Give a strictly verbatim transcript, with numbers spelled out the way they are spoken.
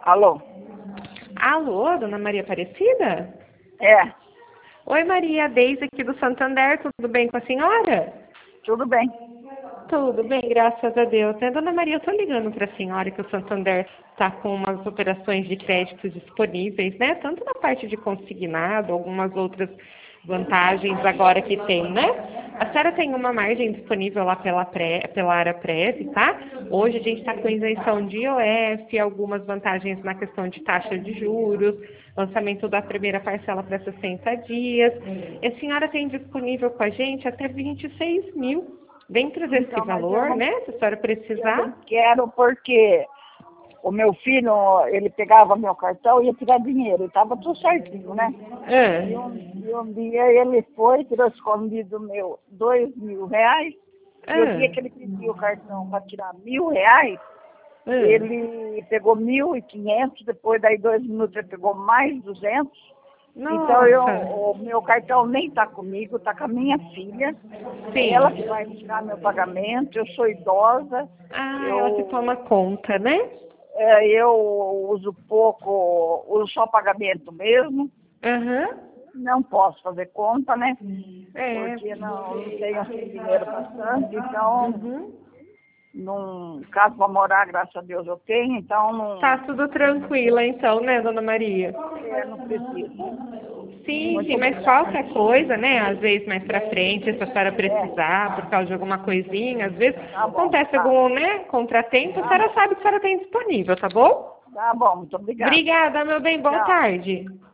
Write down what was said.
Alô? Alô, dona Maria Aparecida? É, Oi, Maria, Deise aqui do Santander, tudo bem com a senhora? tudo bem. Tudo bem, graças a Deus. Né, dona Maria, eu estou ligando para a senhora que o Santander está com umas operações de crédito disponíveis, né? Tanto na parte de consignado, algumas outras vantagens agora que tem, né? A senhora tem uma margem disponível lá pela, pré, pela área prévia, tá? Hoje a gente está com isenção de I O F, algumas vantagens na questão de taxa de juros, lançamento da primeira parcela para sessenta dias. E a senhora tem disponível com a gente até vinte e seis mil. Dentro desse Então, mas eu valor, não, né? Se a senhora eu precisar. não quero porque o meu filho, ele pegava meu cartão e ia tirar dinheiro. Estava tudo certinho, né? E Ah, um, e um dia ele foi, tirou escondido meu dois mil reais. E o dia ah, que ele pediu o cartão para tirar mil reais, ah. ele pegou mil e quinhentos, depois daí dois minutos ele pegou mais duzentos. Então eu, Nossa. o meu cartão nem está comigo, está com a minha filha. É ela que Sim. vai tirar meu pagamento, eu sou idosa, Ah, ela que toma eu, conta, né? é, eu uso pouco, uso só pagamento mesmo, Aham. não posso fazer conta, né? É. Porque não, não tenho assim dinheiro bastante, então, Uhum. num caso para morar, graças a Deus eu tenho, então Tá não, tudo tranquilo então, né, dona Maria? é, não preciso. Sim, Muito sim, mas obrigada. qualquer coisa, né? Às vezes mais pra frente, se a senhora É, precisar, por causa de alguma coisinha, às vezes tá bom, acontece tá, algum, né, contratempo, a tá senhora bom, sabe que a senhora tem disponível, tá bom? tá bom, muito obrigada. Obrigada, meu bem. Boa Tchau. tarde.